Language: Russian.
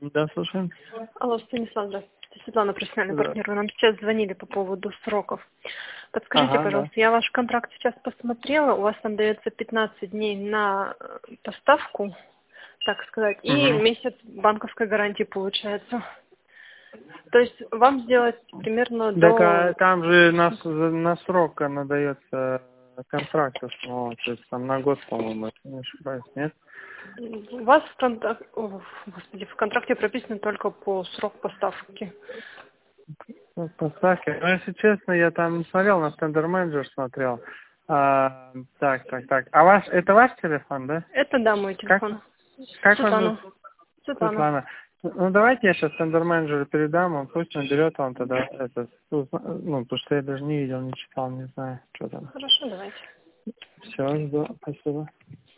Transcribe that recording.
Да, слушаем. Алло, Станислав, здравствуйте. Светлана, профессиональный Да. партнер. Вы нам сейчас звонили по поводу сроков. Подскажите, Ага, да. пожалуйста, я ваш контракт сейчас посмотрела. У вас там дается 15 дней на поставку, так сказать, и Угу. месяц банковской гарантии получается. То есть вам сделать примерно Так до... там же на срок надается контракт основного, то есть там на год, по-моему, если не ошибаюсь, нет? У вас в, Господи, в контракте прописано только по срок поставки. Ну, поставки. Ну, если честно, я там не смотрел, на Tender Manager смотрел. Так. Это ваш телефон, да? Это, да, мой Как, телефон. как вас зовут? Светлана. Светлана. Светлана. Ну, давайте я сейчас Tender Manager передам, он пусть наберет вам тогда это, ну, потому что я даже не видел, не читал, не знаю, что там. Хорошо, давайте. Все, жду, спасибо.